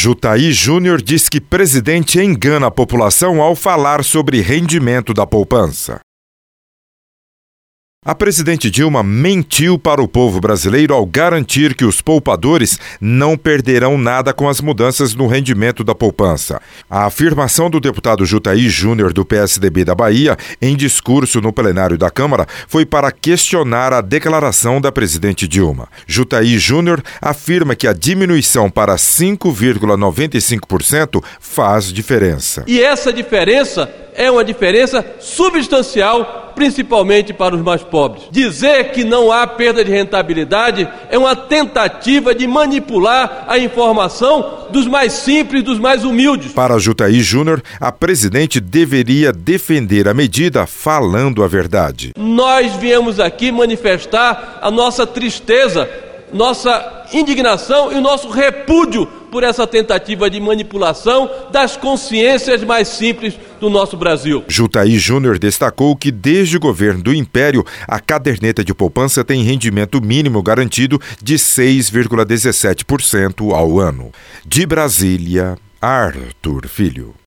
Jutahy Júnior diz que presidente engana a população ao falar sobre rendimento da poupança. A presidente Dilma mentiu para o povo brasileiro ao garantir que os poupadores não perderão nada com as mudanças no rendimento da poupança. A afirmação do deputado Jutahy Júnior, do PSDB da Bahia, em discurso no plenário da Câmara, foi para questionar a declaração da presidente Dilma. Jutahy Júnior afirma que a diminuição para 5,95% faz diferença. E essa diferença é uma diferença substancial, principalmente para os mais pobres. Dizer que não há perda de rentabilidade é uma tentativa de manipular a informação dos mais simples, dos mais humildes. Para Jutahy Júnior, a presidente deveria defender a medida falando a verdade. Nós viemos aqui manifestar a nossa tristeza, nossa indignação e o nosso repúdio por essa tentativa de manipulação das consciências mais simples do nosso Brasil. Jutahy Júnior destacou que desde o governo do Império, a caderneta de poupança tem rendimento mínimo garantido de 6,17% ao ano. De Brasília, Arthur Filho.